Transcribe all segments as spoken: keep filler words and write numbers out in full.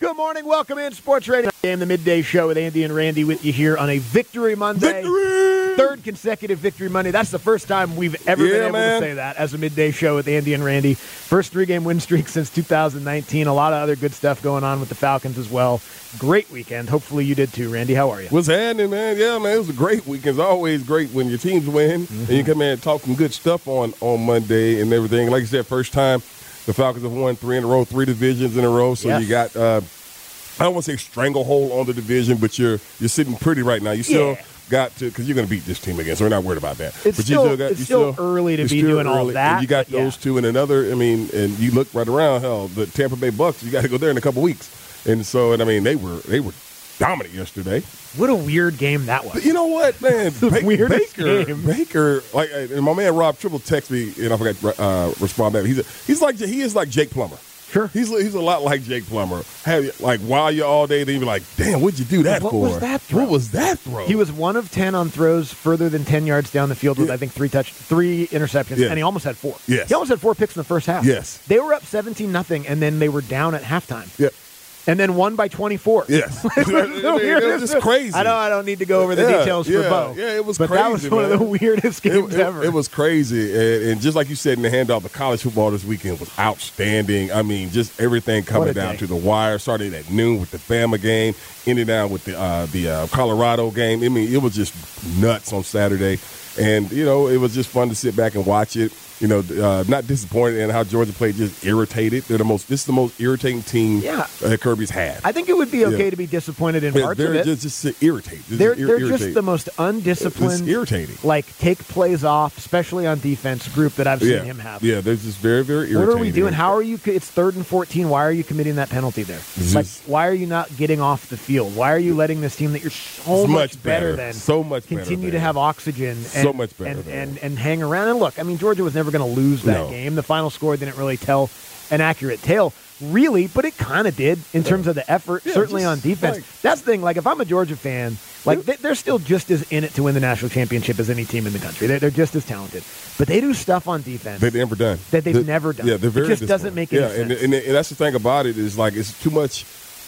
Good morning. Welcome in Sports Radio Game, the midday show with Andy and Randy with you here on a Victory Monday. Victory! Third consecutive Victory Monday. That's the first time we've ever yeah, been able man. to say that as a midday show with Andy and Randy. First three-game win streak since two thousand nineteen. A lot of other good stuff going on with the Falcons as well. Great weekend. Hopefully you did too, Randy. How are you? What's happening, man? Yeah, man, it was a great weekend. It's always great when your teams win mm-hmm. and you come in and talk some good stuff on, on Monday and everything. Like you said, first time the Falcons have won three in a row, three divisions in a row. So yes. you got uh, – I don't want to say stranglehold on the division, but you're you're sitting pretty right now. You still yeah. got to – because you're going to beat this team again, so we're not worried about that. It's but still, you still, got, it's you still, still early to be still doing early, all that. And you got but, those yeah. two and another – I mean, and you look right around, hell, the Tampa Bay Bucks, you got to go there in a couple weeks. And so, and I mean, they were they were dominant yesterday. What a weird game that was. But you know what, man? the ba- weirdest Baker, game. Baker, like, and my man Rob Triple texted me, and I forgot to uh, respond back. He's a, he's like he is like Jake Plummer. Sure. He's he's a lot like Jake Plummer. Have like while you all day, then you be like, damn, what'd you do that what for? What was that throw? What was that throw? He was one of ten on throws further than ten yards down the field with, yeah. I think, three touch, three interceptions, yeah. and he almost had four. Yes. He almost had four picks in the first half. Yes. They were up seventeen nothing, and then they were down at halftime. Yeah. And then won by twenty-four. Yes. it was, the it was just crazy. I know I don't need to go over the yeah, details yeah, for Bo. Yeah, it was but crazy, that was one man. of the weirdest games it, it, ever. It was crazy. And, and just like you said in the handoff, the college football this weekend was outstanding. I mean, just everything coming down day. to the wire. Started at noon with the Bama game, ended down with the uh, the uh, Colorado game. I mean, it was just nuts on Saturday. And, you know, it was just fun to sit back and watch it. You know, uh, not disappointed in how Georgia played, just irritated. They're the most. This is the most irritating team yeah. uh, Kirby's had. I think it would be okay yeah. to be disappointed in yeah, parts they're of it. Just, just irritated. They're, just they're irritated. just the most undisciplined, it's irritating. like take plays off, especially on defense group that I've seen yeah. him have. Yeah, they're just very, very irritating. What are we doing? How are you? It's third and fourteen. Why are you committing that penalty there? Just, like, why are you not getting off the field? Why are you letting this team that you're so much much better, better than so much continue better to than. have oxygen? And, So much better and, than. and, and hang around. And look, I mean, Georgia was never going to lose that No. game. The final score didn't really tell an accurate tale, really, but it kind of did in terms of the effort, Yeah, certainly just on defense. like- That's the thing. Like, if I'm a Georgia fan, like they, they're still just as in it to win the national championship as any team in the country. They're, they're just as talented, but they do stuff on defense They've never done that they've They're- never done. Yeah, they're very it just disciplined. doesn't make any yeah, sense. and, and, and that's the thing about it is like it's too much.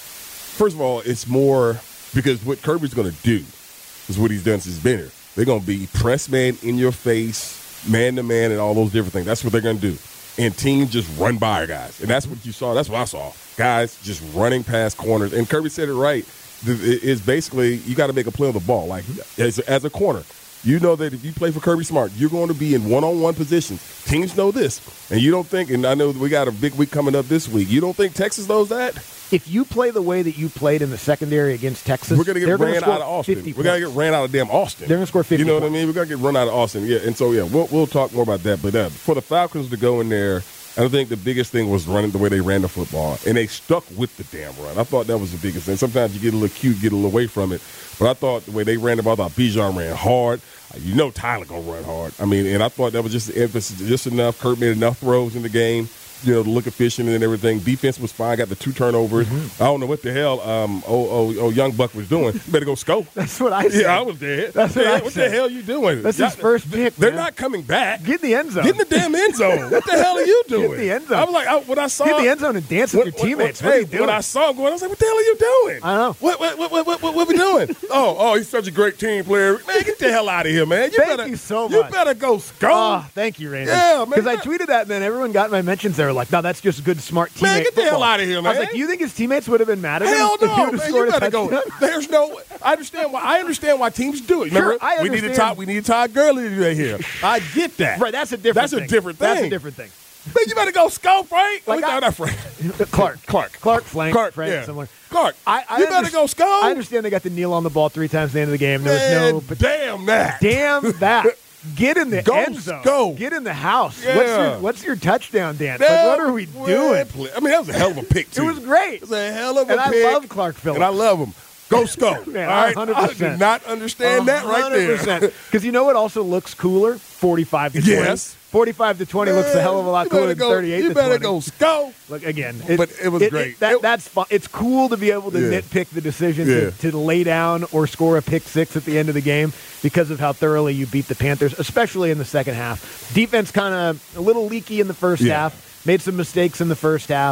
First of all, it's more because what Kirby's going to do is what he's done since he's been here. They're going to be press man in your face, man to man, and all those different things. That's what they're going to do. And teams just run by our guys. And that's what you saw. That's what I saw. Guys just running past corners. And Kirby said it right. It's basically you got to make a play on the ball. Like as, as a corner, you know that if you play for Kirby Smart, you're going to be in one-on-one positions. Teams know this. And you don't think, and I know we got a big week coming up this week, you don't think Texas knows that? If you play the way that you played in the secondary against Texas, We're going to get ran out of Austin. We're going to get ran out of damn Austin. They're going to score fifty You know what points. I mean? We're going to get run out of Austin. Yeah, and so, yeah, we'll, we'll talk more about that. But uh, for the Falcons to go in there, I think the biggest thing was running the way they ran the football. And they stuck with the damn run. I thought that was the biggest thing. Sometimes you get a little cute, get a little away from it. But I thought the way they ran the ball, I thought Bijan ran hard. You know Tyler going to run hard. I mean, and I thought that was just the emphasis, just enough. Kurt made enough throws in the game. You know, to look efficient and everything. Defense was fine. Got the two turnovers. Mm-hmm. I don't know what the hell um, oh, oh, oh, Young Buck was doing. You better go score. That's what I said. Yeah, I was dead. That's what yeah, I What said. the hell are you doing? That's Y'all, his first pick, They're man. not coming back. Get in the end zone. Get in the damn end zone. What the hell are you doing? Get in the end zone. I was like, I, when I saw Get in the end zone and dance with what, your teammates. What, What, hey, are you doing? when I saw him going, I was like, what the hell are you doing? I know. What what what what what, what, what we doing? oh, oh, he's such a great team player. Man, get the hell out of here, man. You Thank better, you so You much. better go score. Oh, thank you, Randy. Yeah, man. Because I tweeted that, and then everyone got my mentions. They were like, no, that's just good, smart teammate Man, get the hell football. out of here, man. I was like, do you think his teammates would have been mad at Hell him? if he no, would have man. scored You a better go. touchdown? There's no. I understand why. I understand why teams do it. Remember, Sure, I we need to understand. talk. We need Todd Gurley to do that here. I get that. Right, that's a different That's thing. a different That's a thing. different thing. Man, you better go score, Frank. Like Like, I- no, not Frank. Clark. Clark. Clark, flank, Clark, Frank, yeah. similar. Clark, I, I you better underst- go score. I understand they got to kneel on the ball three times at the end of the game. There was Man, no, but damn that. damn that. Get in the Go, end zone. go. Get in the house. Yeah. What's your What's your touchdown dance? Like, what are we Damn, doing? play. I mean, that was a hell of a pick, It too. was great. It was a hell of a And I pick. love Clark Phillips. And I love him. Go score. Man, all right? one hundred percent. I did not understand that right there. Because you know what also looks cooler? forty-five to twenty. Yes. forty-five to twenty looks a hell of a lot You cooler better than go- thirty-eight You to better twenty. go score. Look, again. But it was great. that, It- that's fun. It's cool to be able to Yeah. nitpick the decision Yeah. to, to lay down or score a pick six at the end of the game because of how thoroughly you beat the Panthers, especially in the second half. Defense kind of a little leaky in the first Yeah. half, made some mistakes in the first half.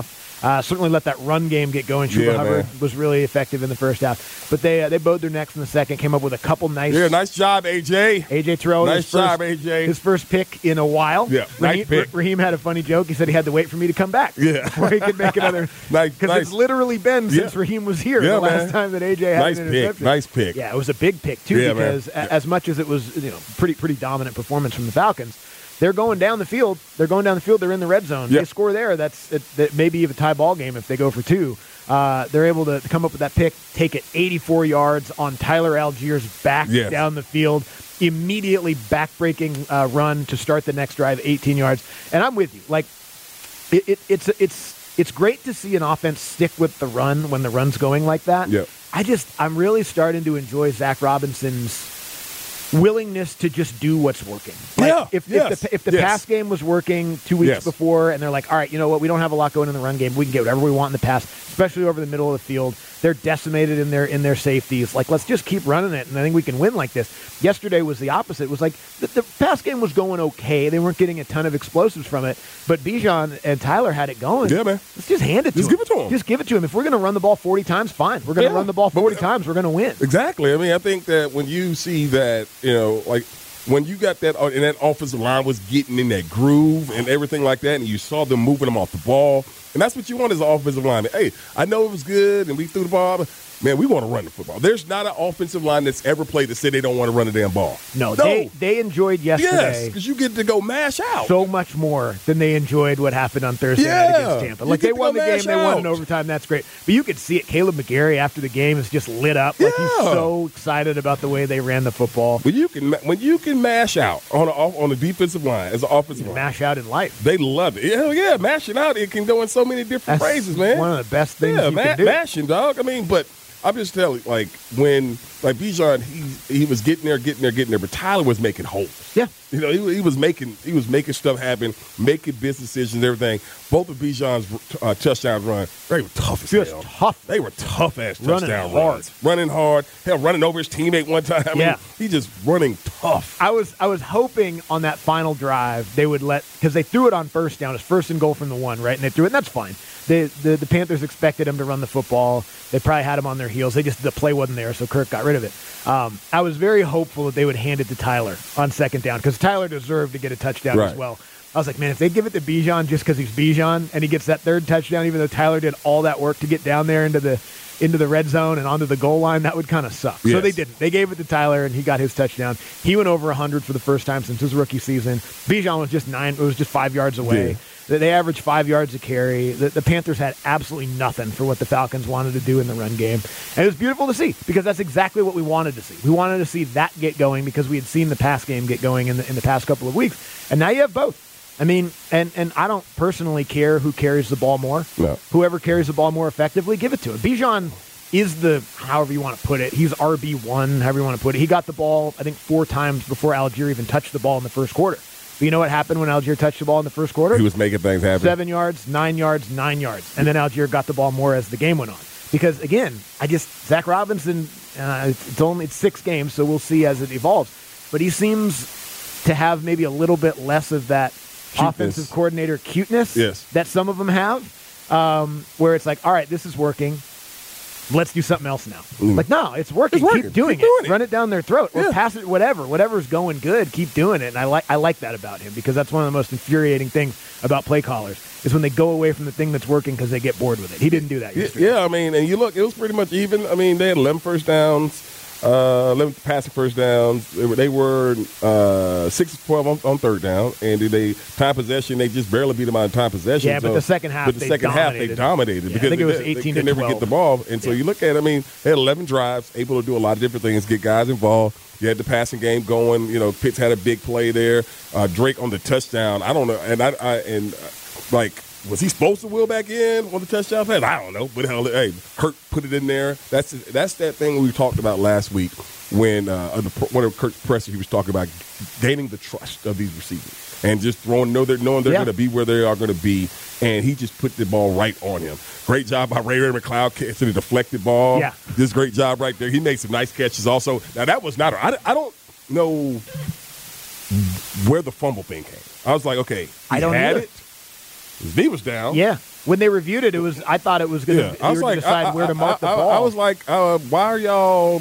Uh, certainly let that run game get going. Chuba Yeah, Hubbard man. was really effective in the first half. But they uh, they bowed their necks in the second, came up with a couple nice. Yeah, nice job, A J. A J Terrell, Nice his first, job, A J. His first pick in a while. Yeah, nice Raheem, pick. Raheem had a funny joke. He said he had to wait for me to come back. Yeah. Before he could make another. Nice, Because nice. it's literally been since Yeah. Raheem was here Yeah, the last man. time that A J had Nice an pick. interception. Nice pick. Yeah, it was a big pick too Yeah, man. because a- as much as it was, you know, pretty pretty dominant performance from the Falcons, they're going down the field. They're going down the field. They're in the red zone. Yeah. They score there. That's it, that maybe even a tie ball game if they go for two. Uh, they're able to come up with that pick, take it eighty-four yards on Tyler Algiers back Yes. down the field, immediately backbreaking uh, run to start the next drive, eighteen yards. And I'm with you. Like it, it, it's it's it's great to see an offense stick with the run when the run's going like that. Yeah. I just I'm really starting to enjoy Zach Robinson's willingness to just do what's working. Like Yeah, if, yes, if the if the yes. pass game was working two weeks Yes. before, and they're like, all right, you know what, we don't have a lot going in the run game. We can get whatever we want in the pass, especially over the middle of the field. They're decimated in their in their safeties. Like, let's just keep running it, and I think we can win like this. Yesterday was the opposite. It was like the, the pass game was going okay. They weren't getting a ton of explosives from it, but Bijan and Tyler had it going. Yeah, man. Let's just hand it to Just him. give it to him. Just give it to him. If we're going to run the ball forty times, fine. We're going to Yeah. run the ball But- forty times. We're going to win. Exactly. I mean, I think that when you see that, you know, like when you got that and that offensive line was getting in that groove and everything like that, and you saw them moving them off the ball, and that's what you want as an offensive lineman. Hey, I know it was good and we threw the ball, but man, we want to run the football. There's not an offensive line that's ever played that said they don't want to run the damn ball. No, they they enjoyed yesterday. Yes, because you get to go mash out. So much more than they enjoyed what happened on Thursday night Yeah. against Tampa. You Like, get they to won go the game, mash they won in out. overtime. That's great. But you could see it. Caleb McGarry after the game is just lit up. Like, he's Yeah. so excited about the way they ran the football. When you can when you can mash out on a, on the defensive line as an offensive line, Mash out in life. they love it. Hell yeah, mashing out. It can go in so many different That's phrases, man. one of the best things yeah, you ma- can do. mashing, dog. I mean, but I'm just telling you, like when like Bijan, he he was getting there, getting there, getting there, but Tyler was making holes. Yeah. You know, he, he was making he was making stuff happen, making business decisions, everything. Both of Bijan's uh, touchdown run, they were tough as Just hell. tough. They were tough ass Running touchdown hard. runs, running hard. Hell, running over his teammate one time. I mean, Yeah. he just running tough. I was I was hoping on that final drive they would let, because they threw it on first down. It's first and goal from the one, right? And they threw it, and that's fine. They, the the Panthers expected him to run the football. They probably had him on their heels. They just the play wasn't there, so Kirk got rid of it. Um, I was very hopeful that they would hand it to Tyler on second down, because Tyler deserved to get a touchdown as Right. well. I was like, man, if they give it to Bijan just because he's Bijan and he gets that third touchdown, even though Tyler did all that work to get down there into the into the red zone and onto the goal line, that would kind of suck. So Yes. they didn't. They gave it to Tyler, and he got his touchdown. He went over one hundred for the first time since his rookie season. Bijan was just nine. It was just five yards away. Yeah. They they averaged five yards a carry. The, the Panthers had absolutely nothing for what the Falcons wanted to do in the run game. And it was beautiful to see, because that's exactly what we wanted to see. We wanted to see that get going because we had seen the pass game get going in the, in the past couple of weeks. And now you have both. I mean, and, and I don't personally care who carries the ball more. No. Whoever carries the ball more effectively, give it to him. Bijan is the, however you want to put it, he's R B one, however you want to put it. He got the ball, I think, four times before Algier even touched the ball in the first quarter. But you know what happened when Algier touched the ball in the first quarter? He was making things happen. Seven yards, nine yards, nine yards. And then Algier got the ball more as the game went on. Because, again, I just, Zach Robinson, uh, it's only it's six games, so we'll see as it evolves. But he seems to have maybe a little bit less of that Cuteness. offensive coordinator cuteness Yes. that some of them have, um, where it's like, all right, this is working. Let's do something else now. Mm. Like, no, it's working. It's working. Keep doing Keep it. doing it. Run it down their throat or Yeah. pass it, whatever. Whatever's going good, keep doing it. And I like I like that about him, because that's one of the most infuriating things about play callers is when they go away from the thing that's working because they get bored with it. He didn't do that Yeah, yesterday. yeah, I mean, and you look, it was pretty much even. I mean, they had eleven first downs, uh, eleven passing first downs. They were, they were uh, six of twelve on, on third down, and they time possession. They just barely beat them out of time possession. Yeah, but so- the second half, but the they second half they dominated. dominated Yeah, I because think it was they, eighteen they to could never twelve. get the ball. And so Yeah. you look at, it, I mean, they had eleven drives, able to do a lot of different things, get guys involved. You had the passing game going. You know, Pitts had a big play there. Uh, Drake on the touchdown. I don't know, and I, I and uh, like. Was he supposed to wheel back in on the touchdown pass? I don't know. But hell, hey, Kirk put it in there. That's that's that thing we talked about last week when uh, the, one of Kirk's presser, he was talking about gaining the trust of these receivers and just throwing, know they're, knowing they're Yeah. going to be where they are going to be. And he just put the ball right on him. Great job by Ray Ray McLeod catching the deflected ball. Yeah. This great job right there. He made some nice catches also. Now, that was not a, I, I don't know where the fumble thing came. I was like, okay, he I don't had either. it. His knee was down. Yeah. When they reviewed it, it was I thought it was going Yeah, to I was like, decide I, where to mark I, the I, ball. I was like, uh, why are y'all?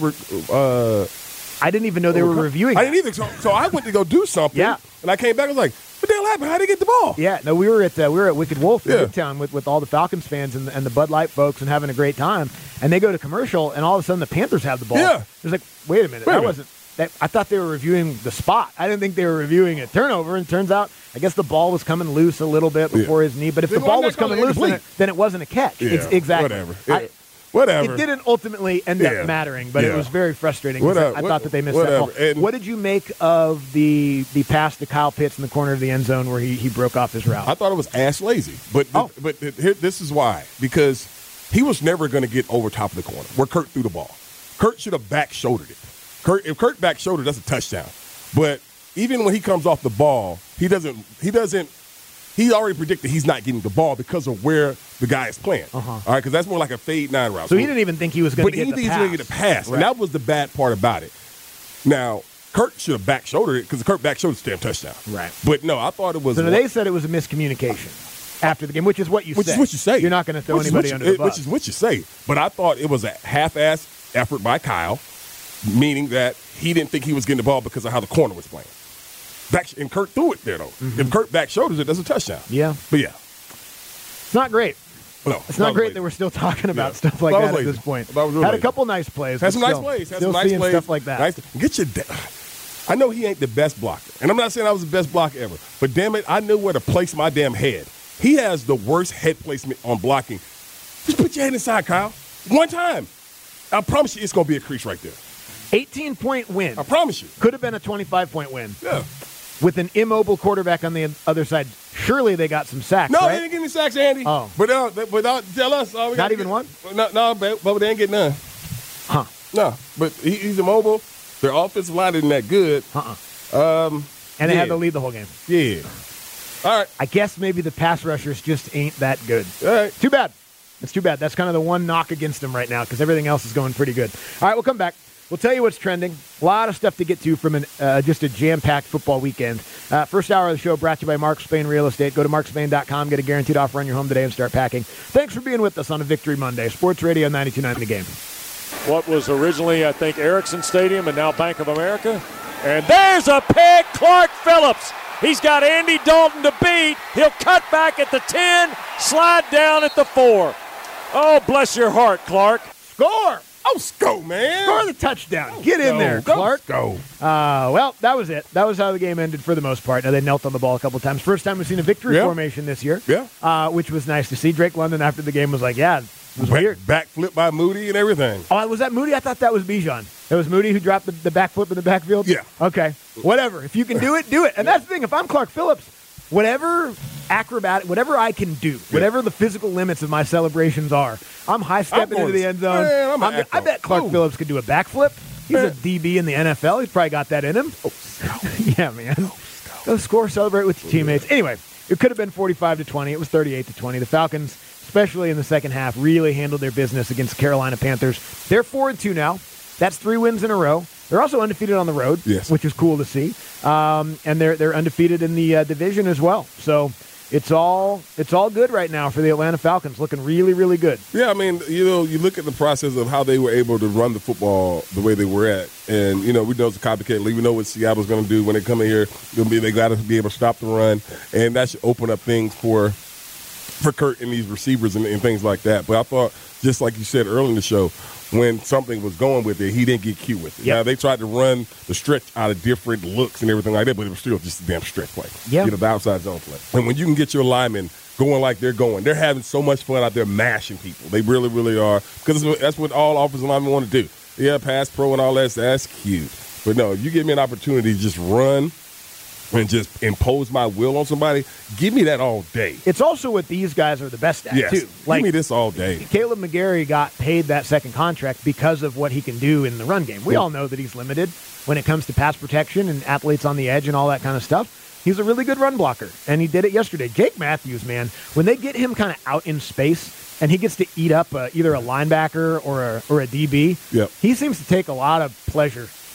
Uh, I didn't even know they were reviewing. I that. didn't either. So, so I went to go do something. Yeah. And I came back. I was like, what the hell happened? How did they get the ball? Yeah, no, we were at uh, we were at Wicked Wolf in Yeah. Midtown with, with all the Falcons fans and, and the Bud Light folks and having a great time. And they go to commercial, and all of a sudden the Panthers have the ball. Yeah. It's like, wait a minute, Wait a that minute. wasn't. That, I thought they were reviewing the spot. I didn't think they were reviewing a turnover. And it turns out, I guess the ball was coming loose a little bit before Yeah. his knee. But if Then the why ball not was call it coming loose, then it, incomplete? then it wasn't a catch. Yeah, Ex- exactly. Whatever. I- It, whatever. It didn't ultimately end Yeah. up mattering, but it Yeah. was very frustrating. 'cause Whatever. I thought that they missed Whatever. that call. And- What did you make of the the pass to Kyle Pitts in the corner of the end zone where he, he broke off his route? I thought it was ass lazy. But Oh. but here, this is why. Because he was never going to get over top of the corner where Kurt threw the ball. Kurt should have back shouldered it. Kurt, if Kurt back shouldered, that's a touchdown. But even when he comes off the ball, he doesn't. He doesn't. He already predicted he's not getting the ball because of where the guy is playing. Uh-huh. All right, because that's more like a fade nine route. so he didn't even think he was going But to he get the didn't pass. even get the pass, Right. and that was the bad part about it. Now, Kurt should have back shouldered it because Kurt back shouldered the damn touchdown. Right. But no, I thought it was. So they said it was a miscommunication after the game, which is what you Which say. is what you say. You're not going to throw Which is anybody what under you, the bus. Which is what you say. But I thought it was a half-ass effort by Kyle, meaning that he didn't think he was getting the ball because of how the corner was playing. Back, and Kurt threw it there, though. Mm-hmm. If Kurt back shoulders it, that's a touchdown. Yeah. But yeah. It's not great. No, It's not great late. that we're still talking about Yeah. stuff like That was that at lazy. this point. That was real Had a lazy. couple nice plays. Had but some nice still- plays. Had Still some nice seeing plays. stuff like that. Nice. Get your. Da- I know he ain't the best blocker, and I'm not saying I was the best blocker ever. But damn it, I knew where to place my damn head. He has the worst head placement on blocking. Just put your head inside, Kyle. One time. I promise you, it's gonna be a crease right there. eighteen-point win. I promise you. Could have been a twenty-five-point win. Yeah. With an immobile quarterback on the other side. Surely they got some sacks, No, right? they didn't get any sacks, Andy. Oh. But uh, but uh, tell us. Uh, we Not gotta even get- one? No, no, but, but they didn't get none. Huh. No, but he, he's immobile. Their offensive line isn't that good. Uh-uh. Um, And they yeah. had the lead the whole game. Yeah. All right. I guess maybe the pass rushers just ain't that good. All right. Too bad. It's too bad. That's kind of the one knock against them right now because everything else is going pretty good. All right, we'll come back. We'll tell you what's trending. A lot of stuff to get to from an, uh, just a jam-packed football weekend. Uh, first hour of the show brought to you by Mark Spain Real Estate. Go to mark spain dot com, get a guaranteed offer on your home today, and start packing. Thanks for being with us on a Victory Monday. Sports Radio ninety-two point nine The Game. What was originally, I think, Ericsson Stadium and now Bank of America. And there's a pick, Clark Phillips. He's got Andy Dalton to beat. He'll cut back at the ten, slide down at the four. Oh, bless your heart, Clark. Score! Oh, go, man. Score the touchdown. Get in Go, there, go, Clark. Go. Uh, well, that was it. That was how the game ended for the most part. Now, they knelt on the ball a couple times. First time we've seen a victory Yeah. formation this year, Yeah. uh, which was nice to see. Drake London after the game was like, yeah, it was Back, weird. Backflip by Moody and everything. Oh, was that Moody? I thought that was Bijan. It was Moody who dropped the, the backflip in the backfield? Yeah. Okay. Whatever. If you can do it, do it. And that's the thing. If I'm Clark Phillips, whatever acrobatic, whatever I can do, whatever the physical limits of my celebrations are, I'm high stepping I'm into the going- end zone. Man, I'm an I'm- I acro. bet Clark Ooh. Phillips could do a backflip. He's a Man. D B in the N F L. He's probably got that in him. Yeah, man. Go score, celebrate with your teammates. Anyway, it could have been forty-five to twenty. It was thirty-eight to twenty. The Falcons, especially in the second half, really handled their business against the Carolina Panthers. They're four and two now. That's three wins in a row. They're also undefeated on the road, Yes. which is cool to see. Um, and they're they're undefeated in the uh, division as well. So it's all it's all good right now for the Atlanta Falcons. Looking really, really good. Yeah, I mean, you know, you look at the process of how they were able to run the football the way they were at, and you know, we know it's a copycat league. We know what Seattle's going to do when they come in here. They'll be, they got to be able to stop the run, and that should open up things for for Kurt and these receivers and, and things like that. But I thought, just like you said earlier in the show, when something was going with it, he didn't get cute with it. Yep. Now, they tried to run the stretch out of different looks and everything like that, but it was still just a damn stretch play. Yeah. You know, the outside zone play. And when you can get your linemen going like they're going, they're having so much fun out there mashing people. They really, really are. Because that's what all offensive linemen want to do. Yeah, pass pro and all that, that's cute. But no, if you give me an opportunity to just run and just impose my will on somebody, give me that all day. It's also what these guys are the best at, Yes, too. give me this all day. Caleb McGarry got paid that second contract because of what he can do in the run game. We Yeah. all know that he's limited when it comes to pass protection and athletes on the edge and all that kind of stuff. He's a really good run blocker, and he did it yesterday. Jake Matthews, man, when they get him kind of out in space and he gets to eat up uh, either a linebacker or a, or a D B, Yep. he seems to take a lot of pleasure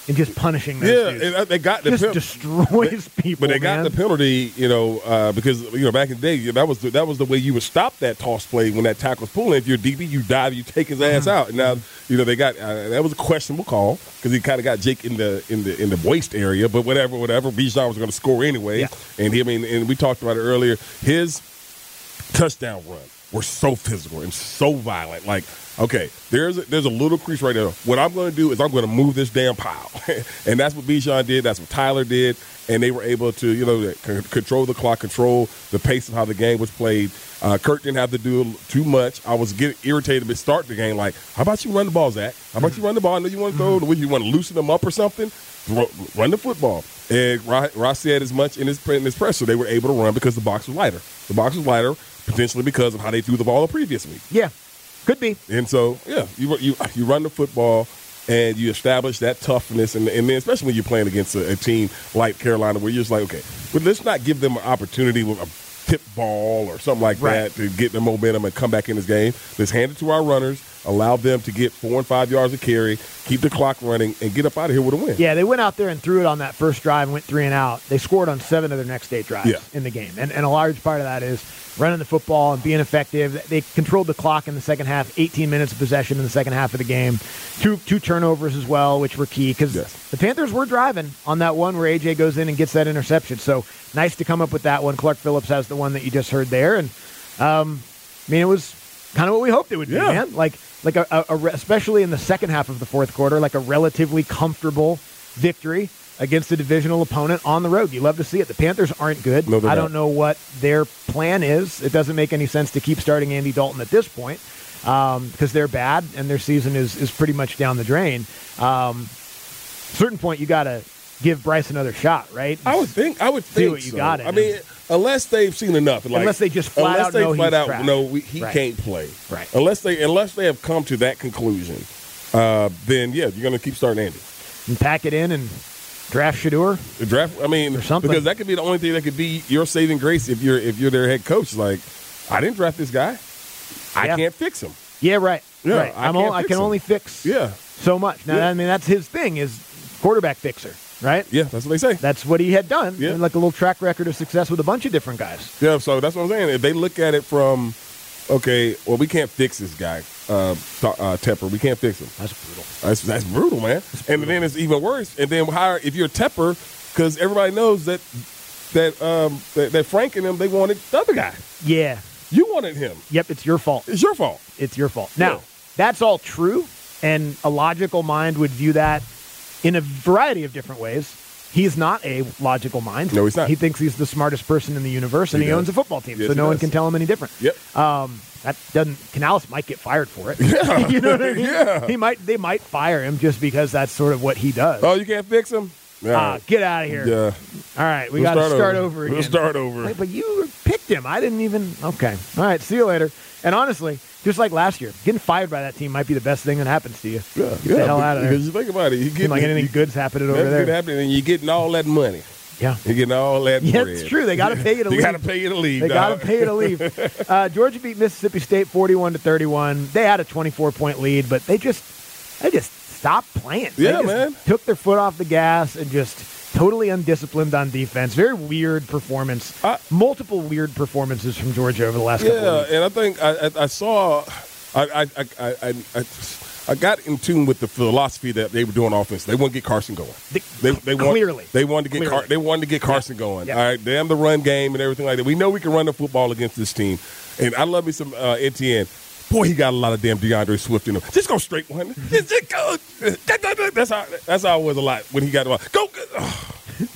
in just punishing those Yeah, dudes. and uh, they got the just pen- destroys they- people. But they got man. the penalty, you know, uh, because you know back in the day that was the, that was the way you would stop that toss play when that tackle was pulling. If you're D B, you dive, you take his ass Mm-hmm. out. And now you know they got uh, that was a questionable call because he kind of got Jake in the in the in the waist area. But whatever, whatever. Bijan was going to score anyway, Yeah. and he, I mean, and we talked about it earlier. His touchdown run were so physical and so violent. Like, okay, there's a, there's a little crease right there. What I'm going to do is I'm going to move this damn pile, and that's what Bijan did. That's what Tyler did, and they were able to, you know, c- control the clock, control the pace of how the game was played. Uh, Kirk didn't have to do too much. I was getting irritated to start the game. Like, how about you run the ball, Zach? How about you run the ball? I know you want to throw. Mm-hmm. You want to loosen them up or something. Run the football. And Ross said as much in his, in his presser. They were able to run because the box was lighter. The box was lighter, potentially because of how they threw the ball the previous week. Yeah, could be. And so, yeah, you you you run the football and you establish that toughness, and, and then especially when you're playing against a, a team like Carolina, where you're just like, okay, but let's not give them an opportunity with a tip ball or something like Right. that to get the momentum and come back in this game. Let's hand it to our runners, allow them to get four and five yards of carry, keep the clock running, and get up out of here with a win. Yeah, they went out there and threw it on that first drive and went three and out. They scored on seven of their next eight drives Yeah. in the game. And, and a large part of that is running the football and being effective. They controlled the clock in the second half, eighteen minutes of possession in the second half of the game. Two two turnovers as well, which were key because Yes. the Panthers were driving on that one where A J goes in and gets that interception. So nice to come up with that one. Clark Phillips has the one that you just heard there. And, um, I mean, it was kind of what we hoped it would be, Yeah. man. Like, like a, a, a, especially in the second half of the fourth quarter, like a relatively comfortable victory against a divisional opponent on the road. You love to see it. The Panthers aren't good. No, they're I not. don't know what their plan is. It doesn't make any sense to keep starting Andy Dalton at this point um, because they're bad and their season is, is pretty much down the drain. Um, certain point, you got to give Bryce another shot, right? I would think. I would See think what you so. got in I mean, him. unless they've seen enough, like, Unless they just flat unless out they know flat he's out trash. know we, he Right. can't play. Right. Unless they unless they have come to that conclusion, uh, then yeah, you're going to keep starting Andy. And pack it in and draft Shador. The draft. I mean, Or something. because that could be the only thing that could be your saving grace if you're if you're their head coach. Like, I didn't draft this guy. I Yeah. can't fix him. Yeah, right. Yeah, right. I I'm can't all, I fix can him. only fix Yeah. so much. Now, Yeah. I mean, that's his thing is quarterback fixer, right? Yeah, that's what they say. That's what he had done. Yeah. And like a little track record of success with a bunch of different guys. Yeah, so that's what I'm saying. If they look at it from, okay, well, we can't fix this guy, uh, Th- uh, Tepper. We can't fix him. That's brutal. That's that's brutal, man. And then it's even worse. And then hire if you're Tepper, because everybody knows that that um that, that Frank and them they wanted the other guy. Yeah. You wanted him. Yep, it's your fault. It's your fault. It's your fault. Now, Yeah. that's all true, and a logical mind would view that in a variety of different ways. He's not a logical mind. No, he's not. He thinks he's the smartest person in the universe, and He he, does. owns a football team, Yes, so he no one does. can tell him any different. Yep. Um, that doesn't. Canales might get fired for it. Yeah. You know what I mean? Yeah. He might. They might fire him just because that's sort of what he does. Oh, you can't fix him. Yeah. Ah, get out of here. Yeah. All right, we We'll got to start over, again. We'll start over. Wait, but you picked him. I didn't even. Okay. All right. See you later. And honestly, just like last year, getting fired by that team might be the best thing that happens to you. Yeah, Get yeah, the hell out of there. Because you think about it, you Seem get like anything you, good's happening over that's there. good happening, and you're getting all that money. Yeah. You're getting all that Yeah, bread. it's true. They got to pay you to You leave. got to pay you to leave. They got dog. to pay you to leave. Uh, Georgia beat Mississippi State forty-one to thirty-one. They had a twenty-four point lead, but they just they just stopped playing. They Yeah, just man. Took their foot off the gas and just totally undisciplined on defense. Very weird performance. I- Multiple weird performances from Georgia over the last couple Yeah, of weeks. and I think I, I, I saw, I, I, I, I, I, I got in tune with the philosophy that they were doing offense. They want to get Carson going. They- They, they want, clearly. they wanted to get Clearly. Car, they wanted to get Carson going. Yeah. All right, damn the run game and everything like that. We know we can run the football against this team, and I love me some uh, Etienne. Boy, he got a lot of damn DeAndre Swift in him. Just go straight one. Just, just go. That's how. That's how it was a lot when he got the ball. Go. Oh,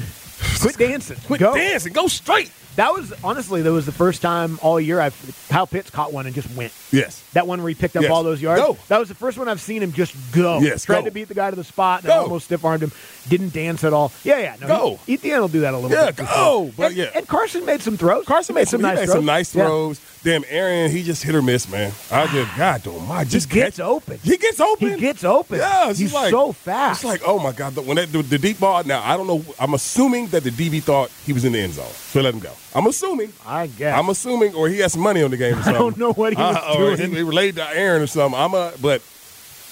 Quit dancing. quit Go. dancing. Go straight. That was, honestly, that was the first time all year I've Kyle Pitts caught one and just went. Yes. That one where he picked up Yes. all those yards. Go. That was the first one I've seen him just go. Yes, Tried go. to beat the guy to the spot and Go. almost stiff-armed him. Didn't dance at all. Yeah, yeah. No, Go. He, Etienne will do that a little Yeah, bit. for go. sure. But and, yeah. and Carson made some throws. Carson made some, nice he made throws. some nice Yeah. throws. Damn, Aaron, he just hit or miss, man. I just, God, don't mind. Just He gets catch- open. He gets open. He gets open. Yeah, it's He's like- so fast. It's like, oh my God, the- when that the, the deep ball. Now I don't know. I'm assuming that the D B thought he was in the end zone, so let him go. I'm assuming. I guess. I'm assuming, or he had some money on the game or I something. don't know what he was uh, or doing. he, he relayed to Aaron or something. I'm a, but yeah,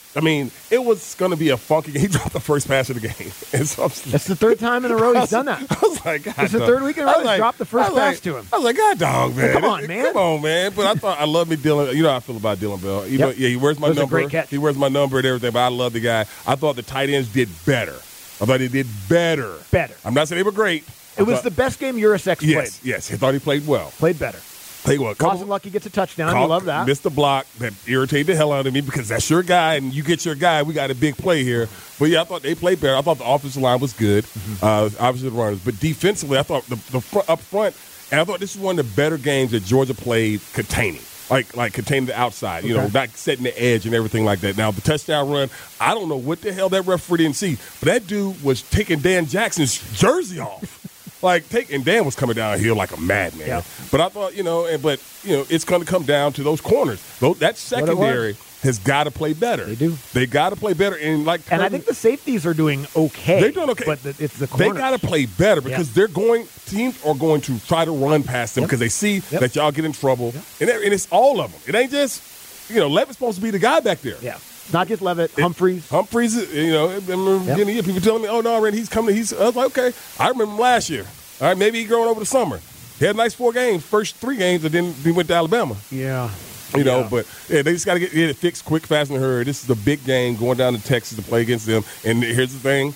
I mean, it was going to be a funky game. He dropped the first pass of the game. And so I'm, That's the third time in a row he's done that. I was like, God, it's the dog. third week in a row he's like, dropped the first pass like, to him. I was like, God, dog, man. Come on, It- man. Come on, man. But I thought I love me Dylan. You know how I feel about Dylan Bell. You Yep. know, yeah, he wears my It was a number. great catch. He wears my number and everything. But I love the guy. I thought the tight ends did better. I thought they did better. Better. I'm not saying they were great. It was thought, the best game Urisex yes, played. yes. I thought he played well. Played better. Tell you what, couple, Lawson Lucky gets a touchdown. Call- You love that. Missed the block that irritated the hell out of me because that's your guy, and you get your guy. We got a big play here. But, yeah, I thought they played better. I thought the offensive line was good, Mm-hmm. uh, obviously the runners. But defensively, I thought the, the front, up front, and I thought this was one of the better games that Georgia played containing. Like, like containing the outside, you Okay. know, not setting the edge and everything like that. Now, the touchdown run, I don't know what the hell that referee didn't see, but that dude was taking Dan Jackson's jersey off. Like, take, and Dan was coming downhill like a madman. Yeah. But I thought, you know, and but, you know, it's going to come down to those corners. Those, that secondary has got to play better. They do. They got to play better. And, like, And I think the safeties are doing okay. They're doing okay. But the, it's the they corners. got to play better because Yeah. they're going, teams are going to try to run past them Yep. because they see Yep. that y'all get in trouble. And, it- and it's all of them. It ain't just, you know, Levitt's supposed to be the guy back there. Yeah. Not just Levitt, Humphreys. Humphreys, you know, I remember Yep. beginning of the year, people telling me, oh, no, Randy, he's coming. He's, I was like, okay. I remember him last year. All right, maybe he's growing over the summer. He had a nice four games, first three games, and then he went to Alabama. Yeah. You know, Yeah. but yeah, they just got to get it fixed quick, fast, and hurry. This is a big game going down to Texas to play against them. And here's the thing.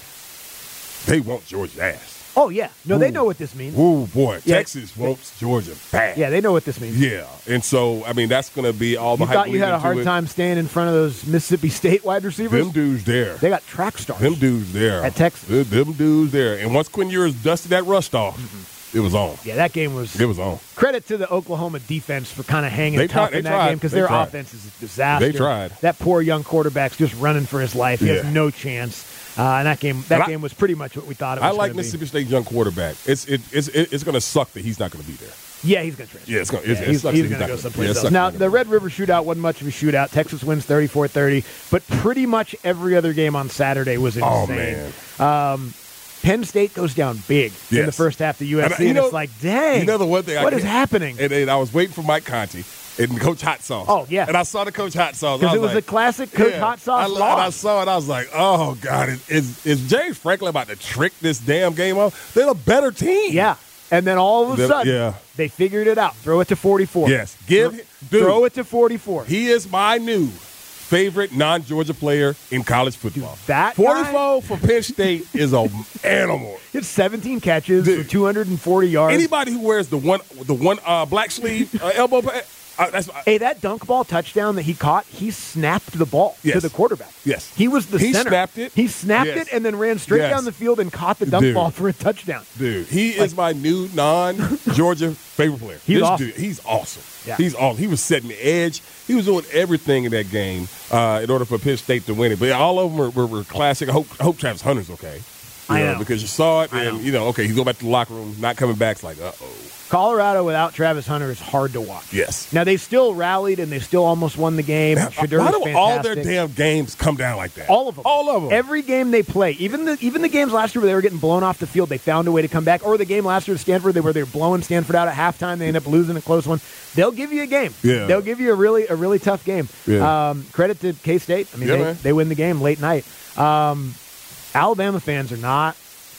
They want Georgia's ass. Oh, yeah. No, they Ooh. know what this means. Ooh, boy. Yeah. Texas wants Georgia bad. Yeah, they know what this means. Yeah. And so, I mean, that's going to be all the You hype thought you had leading a hard to it. time staying in front of those Mississippi State wide receivers? Them dudes there. They got track stars. Them dudes there. At Texas. Them, them dudes there. And once Quinn Ewers dusted that rust off, Mm-hmm. it was on. Yeah, that game was It was on. credit to the Oklahoma defense for kind of hanging They tough tried- in they that tried. game because They their tried. offense is a disaster. They tried. That poor young quarterback's just running for his life. He Yeah. has no chance. Uh, and that game, that And I- game was pretty much what we thought it was. I like gonna Mississippi State young quarterback. It's it, it's it, it's going to suck that he's not going to be there. Be. Yeah, he's going to transfer. Yeah, it's going. Yeah, It, it he's sucks he's that going to not go gonna- someplace yeah, it else. sucks Now, that the he's Red River Shootout wasn't much of a shootout. Texas wins thirty-four thirty, but pretty much every other game on Saturday was insane. Oh, man. Um, Penn State goes down big in the Yes. first half to U S C, And I- you and, know- it's like, dang, You know the one thing. what I, is happening? And, and I was waiting for Mike Conti and Coach Hot Sauce. Oh, yeah. And I saw the Coach Hot Sauce. Because I it was like, a classic Coach yeah. Hot Sauce I, loss. and I saw it. I was like, oh God, is, is is James Franklin about to trick this damn game off? They're a better team. Yeah. And then all of a Then- sudden, yeah. they figured it out. Throw it to forty-four. Yes. Give Throw, dude, throw it to forty-four. He is my new favorite non-Georgia player in college football. that forty-four for Penn State is a animal. It's seventeen catches Dude. for two hundred forty yards. Anybody who wears the one the one uh, black sleeve uh, elbow pad, uh, that's Hey, that dunk ball touchdown that he caught, he snapped the ball Yes. to the quarterback. Yes. He was the He center. snapped it. He snapped Yes. it and then ran straight Yes. down the field and caught the dunk Dude. ball for a touchdown. dude. He is my new non-Georgia favorite player. He's this awesome. dude, he's awesome. Yeah. He's awesome. He was setting the edge. He was doing everything in that game uh, in order for Penn State to win it. But all of them were, were, were classic. I hope, I hope Travis Hunter's okay. You I know. because you saw it, I and know. you know, okay, he's going back to the locker room, not coming back. It's like, uh oh. Colorado without Travis Hunter is hard to watch. Yes. Now, they still rallied and they still almost won the game. Shedeur Why was do all their fantastic. damn games come down like that? All of them. All of them. Every game they play, even the even the games last year where they were getting blown off the field, they found a way to come back. Or the game last year at Stanford, they were they were blowing Stanford out at halftime. They end up losing a close one. They'll give you a game. Yeah. They'll give you a really a really tough game. Yeah. Um, credit to K-State. I mean, Yeah, they, man. they win the game late night. Um, Alabama fans are not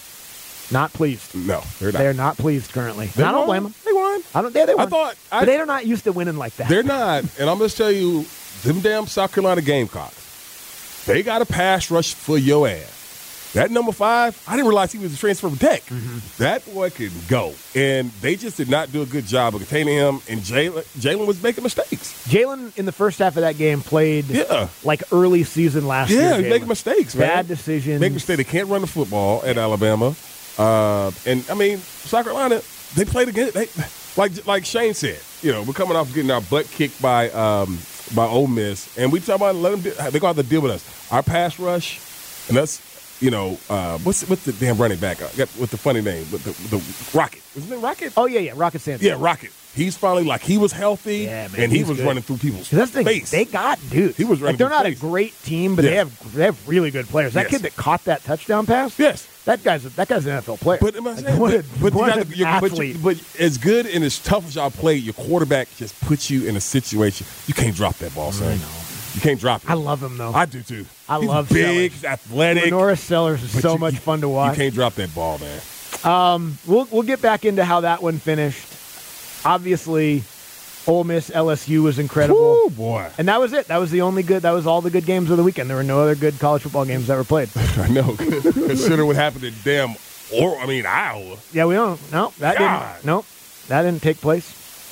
not pleased. no, they're not. They're not pleased currently. They And I don't won. blame them. They won. I don't. Yeah, they I won. thought I, but they're not used to winning like that. they're not. And I'm going to tell you, them damn South Carolina Gamecocks, they got a pass rush for your ass. That number five, I didn't realize he was a transfer from Tech. Mm-hmm. That boy can go. And they just did not do a good job of containing him. And Jalen Jalen was making mistakes. Jalen in the first half of that game played Yeah. like early season last year. Yeah, he's Jalen. making mistakes, man. Bad decisions. Make mistakes. They can't run the football at Alabama. Uh, and, I mean, South Carolina, they played again. They, like like Shane said, you know, we're coming off getting our butt kicked by um, by Ole Miss. And we talk about let them do, they're going to have to deal with us. Our pass rush, and us, you know, uh, what's what's the damn running back? I got with the funny name, with the, the Rocket. Isn't it Rocket? Oh yeah, yeah, Rocket Sanders. Yeah, Rocket. He's finally like he was healthy, Yeah, man, and he he's was good. running through people's 'Cause that's the thing. face. They got dudes. He was running like they're through not a face. great team, but they Yeah. have they have really good players. That Yes. kid that caught that touchdown pass, Yes. that guy's that guy's an N F L player. But, am I Like, saying, what but, a, but, you what gotta- an you're- but, you- athlete. but as good and as tough as y'all play, your quarterback just puts you in a situation you can't drop that ball, son. You can't drop him. I love him, though. I do, too. I he's love big, Sellers. he's athletic. Lenora Sellers is but so you- much you- fun to watch. You can't drop that ball, man. Um, we'll we'll get back into how that one finished. Obviously, Ole Miss L S U was incredible. Oh, boy. And that was it. That was the only good. That was all the good games of the weekend. There were no other good college football games that were played. I know. Consider what happened in damn, or I mean, Iowa. Yeah, we don't. No, that God. didn't. No, that didn't take place.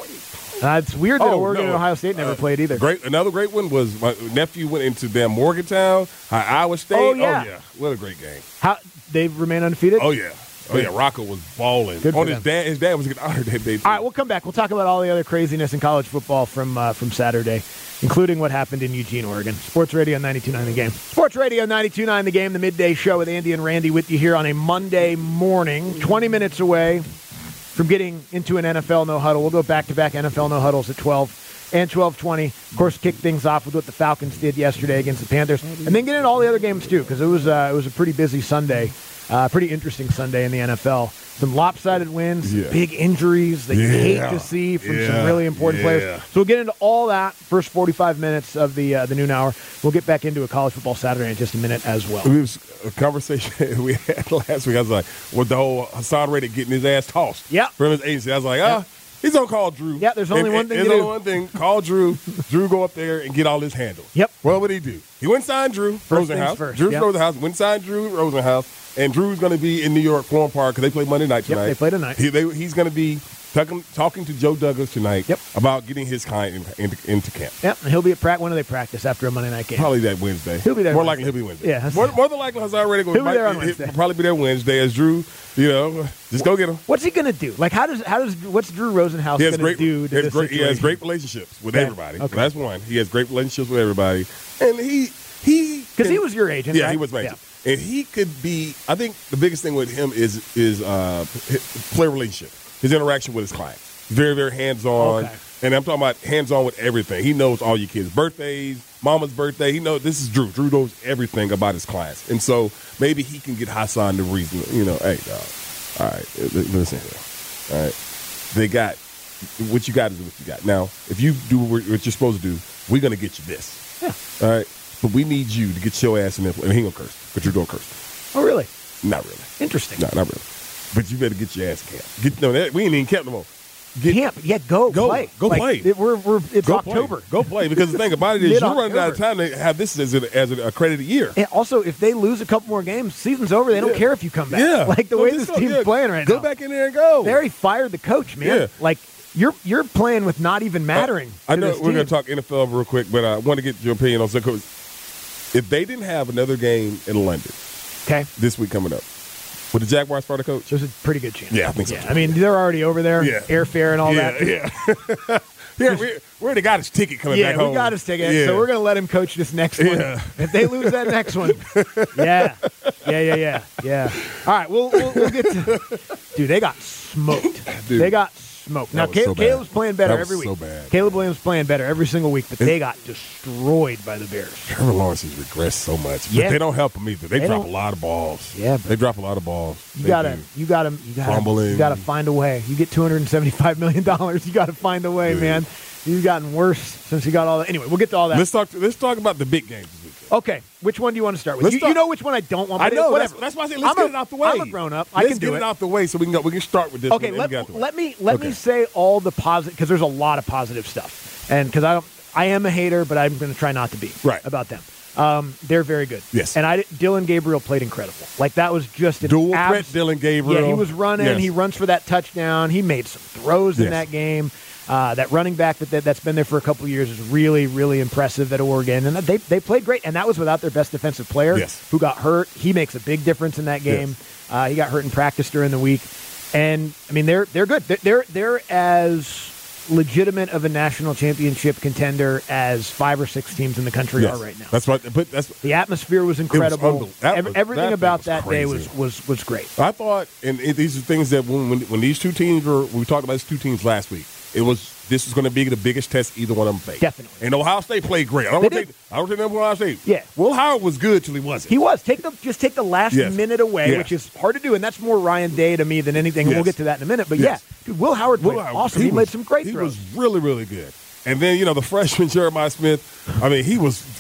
Uh, it's weird that Oh, Oregon no. and Ohio State never Uh, played either. Great. Another great one was my nephew went into damn Morgantown, Hi- Iowa State. Oh, yeah. What a great game. How they remain undefeated? Oh yeah. Oh yeah. Rocco was balling. Good for On his them. dad, his dad was getting honored that day. Too. All right, we'll come back. We'll talk about all the other craziness in college football from uh, from Saturday, including what happened in Eugene, Oregon. Sports Radio ninety-two point nine The Game. Sports Radio ninety-two point nine The Game, the midday show with Andy and Randy with you here on a Monday morning, twenty minutes away from getting into an N F L no huddle. We'll go back-to-back N F L no huddles at twelve and twelve twenty. Of course, kick things off with what the Falcons did yesterday against the Panthers, and then get into all the other games too, because it was uh, it was a pretty busy Sunday, uh, pretty interesting Sunday in the N F L. Some lopsided wins, Yeah. big injuries that you hate Yeah. to see from Yeah. some really important Yeah. players. So we'll get into all that first forty-five minutes of the uh, the noon hour. We'll get back into a college football Saturday in just a minute as well. It was a conversation we had last week. I was like, with the whole Hassan Reddick getting his ass tossed Yeah. from his agency. I was like, ah, he's going to call Drew. Yeah, there's only And- one thing There's to only do. one thing. Call Drew. Drew go up there and get all his handled. Yep. What would he do? He went and signed Drew First things Rosenhaus. first, Drew yep. Rosenhaus. Went and signed Drew Rosenhaus. And Drew's going to be in New York, Florham Park, because they play Monday night Yep, tonight. they play tonight. He, they, he's going to be talking, talking to Joe Douglas tonight Yep. about getting his client in, into, into camp. Yep, and he'll be at practice. When do they practice after a Monday night game? Probably that Wednesday. He'll be there More Wednesday. likely he'll be Wednesday. Yeah, that's- More, more than likely Hassan Reddick will He'll be might- there on he'll Wednesday. probably be there Wednesday as Drew, you know, just go get him. What's he going to do? Like, how does how does what's Drew Rosenhaus He has going to great, do to he has this great, he has situation? great relationships with Okay. everybody. Okay. That's one. He has great relationships with everybody. And he, he. Because he can- was your agent, Yeah, right? he was my agent. Yeah. And he could be, I think the biggest thing with him is is uh, his player relationship, his interaction with his clients. Very, very hands-on. Okay. And I'm talking about hands-on with everything. He knows all your kids' birthdays, mama's birthday. He knows, this is Drew. Drew knows everything about his clients. And so maybe he can get Hassan the reason, you know, hey, dog, all right, li- listen here. All right. They got, what you got is what you got. Now, if you do what you're supposed to do, we're going to get you this. Yeah. All right. But we need you to get your ass in there. And he going to curse, but you're going to curse. Oh, really? Not really. Interesting. No, not really. But you better get your ass in camp. Get, no, that, we ain't even kept no more. Get, Camp, yeah, go, Go, play. go Like, play. It, we're, we're, it's Go October. Play. Go play. Because the thing about it is you're running out of time to have this as, a, as an accredited year. And also, if they lose a couple more games, season's over. They don't Yeah. care if you come back. Yeah. Like the No, way just this go- team's yeah. playing right Go now. back in there and go. They already fired the coach, man. Yeah. Like you're you're playing with not even mattering. I to know this we're going team. to talk N F L real quick, but I want to get your opinion on something. If they didn't have another game in London Okay, this week coming up, would the Jaguars fire the coach? there's a pretty good chance. Yeah, I think so, Yeah, too. I mean, they're already over there. Yeah. Airfare and all yeah, that. yeah. yeah, we, we already got his ticket coming Yeah, back we home. got his ticket, Yeah. so we're going to let him coach this next one. Yeah. If they lose that next one, yeah, yeah, yeah, yeah, yeah. All right, we'll we'll, we'll get to. Dude, they got smoked. Dude. They got smoked. Now, was Caleb, so bad. Caleb's playing better That was every week. so bad. Caleb Williams playing better every single week, but they got destroyed by the Bears. Trevor Lawrence has regressed so much, but Yeah. they don't help him either. They, They drop don't- a lot of balls. Yeah, but- they drop a lot of balls. You They gotta, do. you gotta, you gotta, Fumbling. you gotta find a way. You get two hundred and seventy-five million dollars. You gotta find a way, Yeah. man. You've gotten worse since you got all that. Anyway, we'll get to all that. Let's talk. Let's talk about the big games this weekend. Okay, which one do you want to start with? Let's You, talk- you know which one I don't want. I but know. Whatever. That's, that's why I said let's I'm get a- it out the way. I'm a grown up. I Let's can do get it. out the way so we can go. We can start with this. Okay, one and let, get out the way. let me let Okay. me say all the positive because there's a lot of positive stuff, and because I don't, I am a hater, but I'm going to try not to be Right. about them. Um, they're very good. Yes. and I Dylan Gabriel played incredible. Like that was just an Dual abs- threat Dylan Gabriel. Yeah, he was running. Yes. He runs for that touchdown. He made some throws in Yes. that game. Uh, that running back that, that that's been there for a couple of years is really, really impressive at Oregon, and they they played great. And that was without their best defensive player, Yes. who got hurt. He makes a big difference in that game. Uh, he got hurt in practice during the week, and I mean they're they're good. They're they're, they're as legitimate of a national championship contender as five or six teams in the country Yes. are right now. That's what. But that's. The atmosphere was incredible. unbel- that Ev- was- Everything that about thing was that day crazy. was, was was great. I thought, and it, these are things that when, when when these two teams were, we talked about these two teams last week. It was this is going to be the biggest test either one of them face. Definitely. And Ohio State played great. I don't They want to did. take. I don't take them from Ohio State. Yeah. Will Howard was good till he wasn't. He was. Take the just take the last Yes. minute away, Yes. which is hard to do, and that's more Ryan Day to me than anything. And we'll Yes. get to that in a minute. But Yes. yeah, dude, Will Howard played Will Howard, awesome. He, was- made some great he throws. was really, really good. And then, you know, the freshman Jeremiah Smith, I mean, he was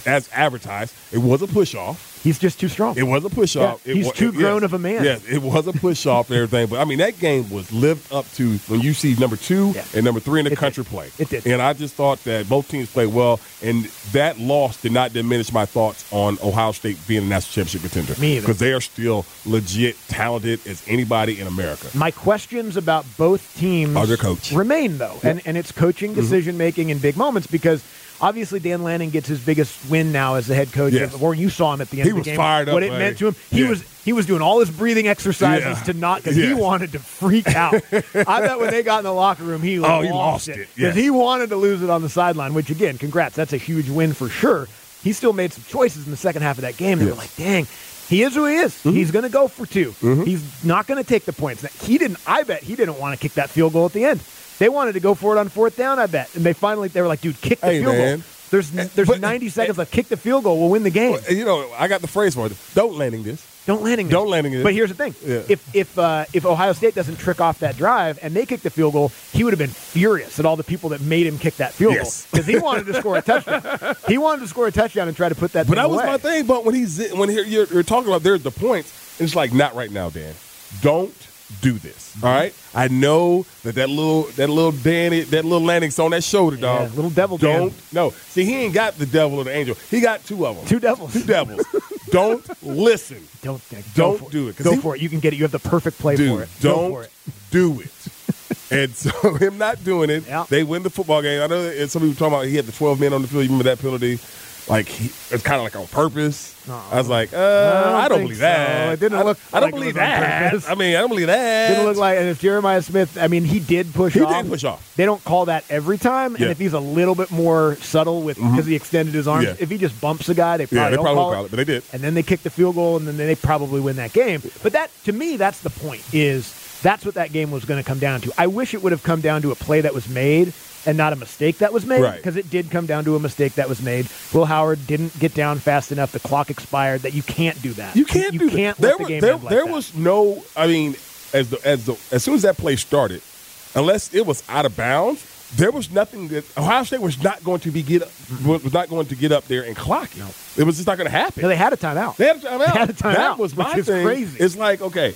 as advertised. It was a push-off. He's just too strong. It was a push-off. Yeah, it he's was, too it, grown yes, of a man. Yes, it was a push-off and everything. But, I mean, that game was lived up to when you see number two yeah. and number three in the it country did. play. It did. And I just thought that both teams played well, and that loss did not diminish my thoughts on Ohio State being a national championship contender. Me either. Because they are still legit talented as anybody in America. My questions about both teams Are their coach. remain, though, Yeah. and, and it's coaching decision-making in big moments because – obviously, Dan Lanning gets his biggest win now as the head coach. Yes. Of, or you saw him at the end He of the was game. fired up, What it buddy. meant to him. He Yeah. was he was doing all his breathing exercises Yeah. to not because he Yeah. wanted to freak out. I bet when they got in the locker room, he Oh, lost he lost it. because Yes. he wanted to lose it on the sideline. Which again, congrats. That's a huge win for sure. He still made some choices in the second half of that game. They Yes. were like, dang. He is who he is. Mm-hmm. He's going to go for two. Mm-hmm. He's not going to take the points. He didn't. I bet he didn't want to kick that field goal at the end. They wanted to go for it on fourth down. I bet, and they finally they were like, "Dude, kick the Hey, field man. goal." There's there's But- ninety seconds left. Kick the field goal. We'll win the game. And, you know, I got the phrase for it. Don't landing this. Don't landing. Don't landing it. But here's the thing: Yeah. if if uh, if Ohio State doesn't trick off that drive and they kick the field goal, he would have been furious at all the people that made him kick that field Yes. goal because he wanted to score a touchdown. He wanted to score a touchdown and try to put that. But thing that was away. my thing. But when he's when you're, you're, you're talking about there's the points, it's like not right now, Dan. Don't do this. All right. I know that that little that little Danny that little landing's on that shoulder, dog. Yeah, little devil Dan. Don't no. See, he ain't got the devil or the angel. He got two of them. Two devils. Two devils. Don't listen. Don't go Don't for it. do it, 'cause Go he- for it. You can get it. You have the perfect play Dude, for it. Go don't for it. do it. And so him not doing it, Yeah. they win the football game. I know that some people talking about he had the twelve men on the field. You remember that penalty? Like he, it's kind of like on purpose. I was like, uh, I don't, think believe so. that. It didn't I, look I don't like it believe was on that. purpose. I mean, I don't believe that. Didn't look like, and if Jeremiah Smith, I mean, he did push He off. did push off. They don't call that every time, and Yeah. if he's a little bit more subtle with because he extended his arms, Yeah. if he just bumps a guy, they probably Yeah, they don't probably call won't call it, but they did. And then they kick the field goal, and then they probably win that game. But that, to me, that's the point. Is that's what that game was going to come down to. I wish it would have come down to a play that was made and not a mistake that was made, Right. because it did come down to a mistake that was made. Will Howard didn't get down fast enough. The clock expired. That you can't do that. You can't You do can't that. let There, the was- game there, end like there that. was no. I mean, as the as the as soon as that play started, unless it was out of bounds, there was nothing that Ohio State was not going to be get was not going to get up there and clock it. It was just not going to happen. No, they had a timeout. They had a timeout. They had a timeout, That was my which is thing. crazy. It's like, okay,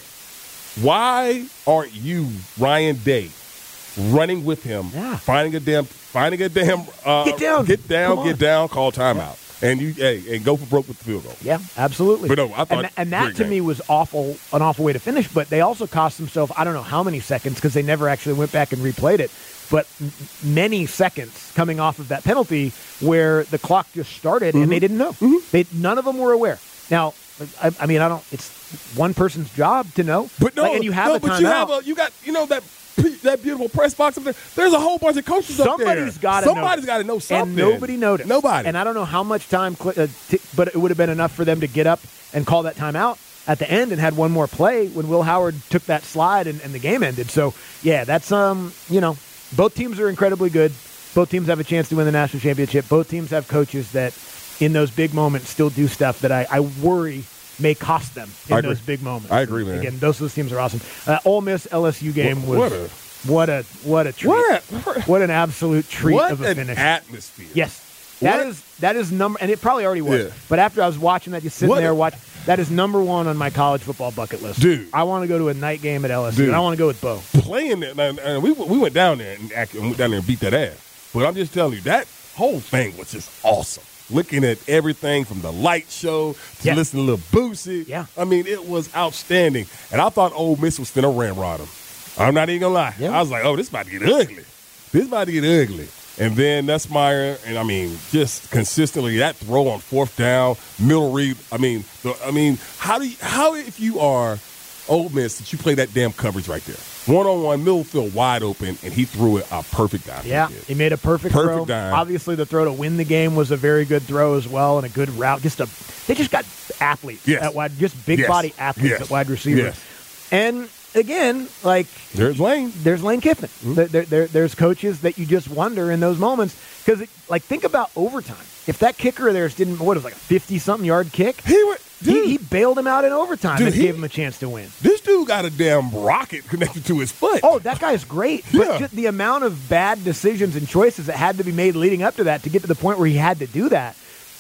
why aren't you, Ryan Day, running with him, Yeah. finding a damn, finding a damn, uh, Get down. get down, Come get on. down, call timeout, and you, hey, and go for broke with the field goal. Yeah, absolutely. But no, I thought and, and that great to game. me was awful, an awful way to finish. But they also cost themselves I don't know how many seconds because they never actually went back and replayed it. But m- many seconds coming off of that penalty where the clock just started and Mm-hmm. they didn't know. They none of them were aware. Now, I, I mean, I don't. It's one person's job to know. But no, Like, and you have no, a but you have timeout. a, you got, you know that. That beautiful press box up there. There's a whole bunch of coaches up there. Somebody's got to. Somebody's got to know something. And nobody noticed. Nobody. And I don't know how much time, cl- uh, t- but it would have been enough for them to get up and call that timeout at the end and had one more play when Will Howard took that slide and, and the game ended. So yeah, that's um, you know, both teams are incredibly good. Both teams have a chance to win the national championship. Both teams have coaches that, in those big moments, still do stuff that I, I worry may cost them in I agree. those big moments. I agree, man. Again, those those teams are awesome. Uh, Ole Miss L S U game What- was what a- what a what a treat. What? What an absolute treat What of a an finish. atmosphere. Yes. That What? is that is number, and it probably already was. Yeah. But after I was watching that, just sitting What there a- watching, that is number one on my college football bucket list. Dude. I want to go to a night game at L S U, Dude. and I want to go with Bo. Playing it, and, and we we went down there and, act, and went down there and beat that ass. But I'm just telling you, that whole thing was just awesome. Looking at everything from the light show to Yeah. listening to Lil Boosie. Yeah. I mean, it was outstanding. And I thought Ole Miss was finna ramrod him. I'm not even gonna lie. Yeah. I was like, oh, this about to get ugly. This about to get ugly. And then Nussmeier, and I mean, just consistently that throw on fourth down, middle read. I mean, the, I mean, how do you, how if you are Ole Miss that you play that damn coverage right there, one on one, middle field wide open, and he threw it a perfect down. Yeah, He did. he made a perfect, Perfect throw. dime. Obviously, the throw to win the game was a very good throw as well, and a good route. Just a, they just got athletes Yes. at wide, just big Yes. body athletes Yes. at wide receiver. Yes. And again, like There's Lane. there's Lane Kiffin. Mm-hmm. There, there, there- there's coaches that you just wonder in those moments because, like, think about overtime. If that kicker of theirs didn't, what was it, like a fifty-something yard kick, He went, he, dude, he bailed him out in overtime Dude, and he- gave him a chance to win. this dude got a damn rocket connected to his foot. Oh, that guy's great. Yeah. But just the amount of bad decisions and choices that had to be made leading up to that to get to the point where he had to do that.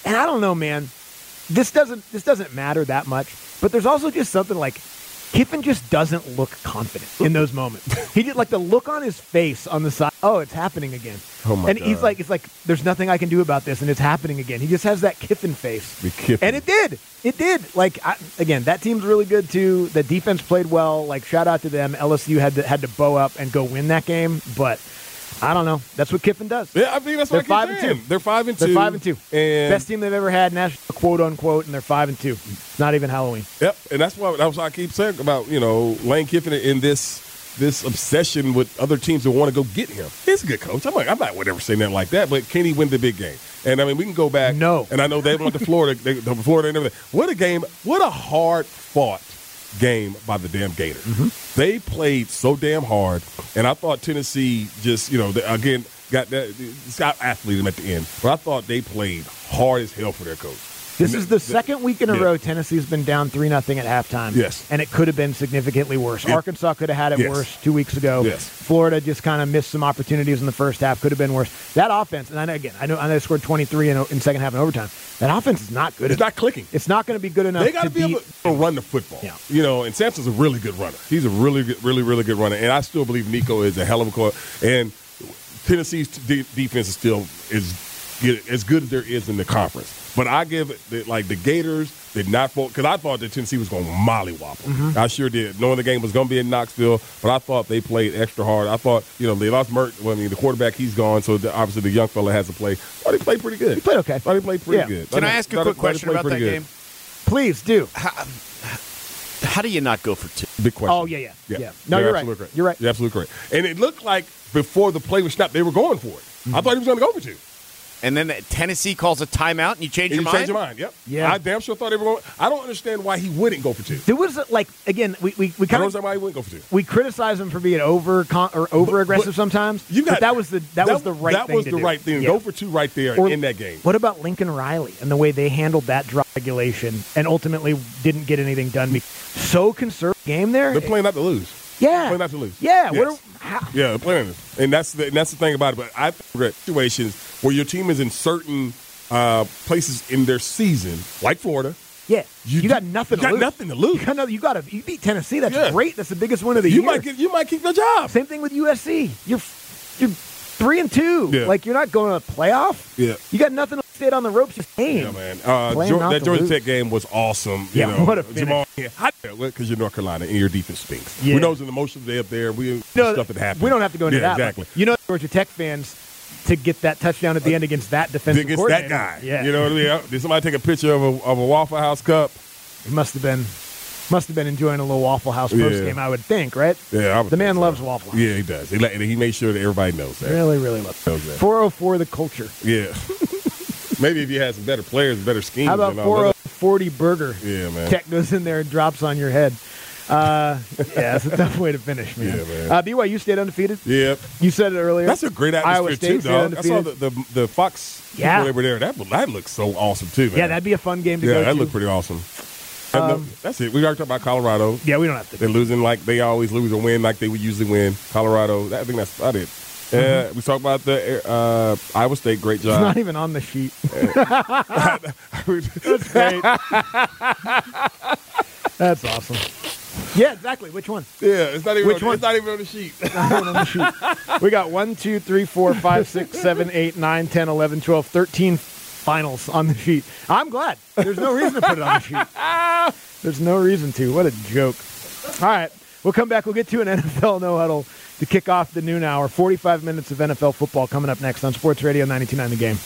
And I don't know, man. This doesn't this doesn't matter that much, but there's also just something like Kiffin just doesn't look confident in those moments. He did like the look on his face on the side. Oh, it's happening again. Oh my and God. he's like, it's like there's nothing I can do about this, and it's happening again. He just has that Kiffin face. The Kiffin. And it did. It did. Like I, again, that team's really good too. The defense played well. Like shout out to them. L S U had to had to bow up and go win that game, but I don't know. That's what Kiffin does. Yeah, I think that's They're what I keep five and saying. two. They're five and two. They're five and two. And Best team they've ever had, national quote unquote, and they're five and two. It's not even Halloween. Yep, and that's why that's why I keep saying about you know Lane Kiffin in this this obsession with other teams that want to go get him. He's a good coach. I'm like I'm not whatever saying that like that, but can he win the big game? And I mean we can go back. No. And I know they went to Florida, they, to Florida and everything. What a game! What a hard fought game by the damn Gators. Mm-hmm. They played so damn hard, and I thought Tennessee just you know they, again got that got athlete at the end, but I thought they played hard as hell for their coach. This And is the, the- second week in a yeah. row Tennessee's been down three nothing at halftime. Yes. And it could have been significantly worse. It- Arkansas could have had it Yes. worse two weeks ago. Yes. Florida just kind of missed some opportunities in the first half. Could have been worse. That offense, and I know, again, I know, I know they scored twenty-three in, in second half and overtime. That offense is not good. It's not clicking. It's not going to be good enough They got to to be beat. able to run the football. Yeah. You know, and Sampson's a really good runner. He's a really, good, really, really good runner. And I still believe Nico is a hell of a coach. And Tennessee's de- defense is still is good, as good as there is in the conference. But I give it, the, like, the Gators did not – because I thought that Tennessee was going to mollywop them. Mm-hmm. I sure did. Knowing the game was going to be in Knoxville, but I thought they played extra hard. I thought, you know, they lost Mert. Well, I mean, the quarterback, he's gone, so the, obviously the young fella has to play. I thought he played pretty good. He played okay. I thought he played pretty Yeah. good. Can Thought I he- ask a thought he- quick thought he question played about that pretty good. game? Please do. How, how do you not go for two? Big question. Oh, yeah, yeah. Yeah. No, You're you're right. absolutely correct. You're right. You're absolutely correct. And it looked like before the play was snapped, they were going for it. Mm-hmm. I thought he was going to go for two. And then Tennessee calls a timeout and you change And your you mind? change your mind. Yep. Yeah. I damn sure thought they were going. I don't understand why he wouldn't go for two. There was, like, again, we, we, we I don't kind of understand why he wouldn't go for two. we criticize him for being over con- or over aggressive but sometimes. You got but that was the that, was the right That thing was to the do. right thing. Yeah. Go for two right there Or in that game. What about Lincoln Riley and the way they handled that drop regulation and ultimately didn't get anything done? Be- so conservative game there. They're playing not to lose. yeah, Playing not to lose. Yeah. Yes. What are, how, Yeah, they're playing this. And that's the, and that's the thing about it. But I think situations where your team is in certain uh, places in their season, like Florida. yeah. You You, got do- nothing. you got to lose. nothing to lose. You got nothing. You got to. You beat Tennessee. That's Yeah. great. That's the biggest win of the You year. might get. You might keep your job. Same thing with U S C. You're you're three and two. Yeah. Like you're not going to playoff. Yeah. You got nothing to stay on the ropes. Just game. Yeah, man. Uh, Playing Geor- not that to Georgia lose. Tech game was awesome. You Yeah, know, what a finish. Jamal, because you're North Carolina and your defense stinks. Yeah. We know it's an emotional day up there. We No, stuff that happened. We don't have to go into yeah, that. exactly. but You know, Georgia Tech fans to get that touchdown at the end against that defensive Against that coordinator. guy. Yeah, You know what I mean? Did somebody take a picture of a, of a Waffle House cup? he must have been must have been enjoying a little Waffle House Yeah. post game. I would think, right? Yeah, I would The man think so. loves Waffle House. Yeah, he does. He, let- he made sure that everybody knows that. Really, really loves. Knows that. Four oh four, the culture. Yeah. Maybe if you had some better players, better schemes. How about and all four oh that. forty burger? Yeah, man. Tech goes in there and drops on your head. Uh, yeah, it's a tough way to finish, man. Yeah, man. Uh, B Y U stayed undefeated. Yeah. You said it earlier. That's a great Iowa atmosphere, State too, stayed dog. I saw undefeated. the, the, the Fox Yeah. people over there. That, that looks so awesome, too, man. Yeah, that'd be a fun game to Yeah, go that to. looked pretty awesome. And Um, the- that's it. We already talked about Colorado. Yeah, we don't have to. They're losing like they always lose or win like they would usually win. Colorado, that, I think that's about it. Uh, we talked about the uh, Iowa State. Great It's not job. even on the sheet. That's great. That's awesome. Yeah, exactly. Which one? yeah, it's not even. Which on, one? It's not even on the sheet. Not even on the sheet. We got one, two, three, four, five, six, seven, eight, nine, ten, eleven, twelve, thirteen finals on the sheet. I'm glad. There's no reason to put it on the sheet. There's no reason to. What a joke. All right. We'll come back. We'll get to an N F L no huddle to kick off the noon hour. forty-five minutes of N F L football coming up next on Sports Radio ninety-two point nine The Game.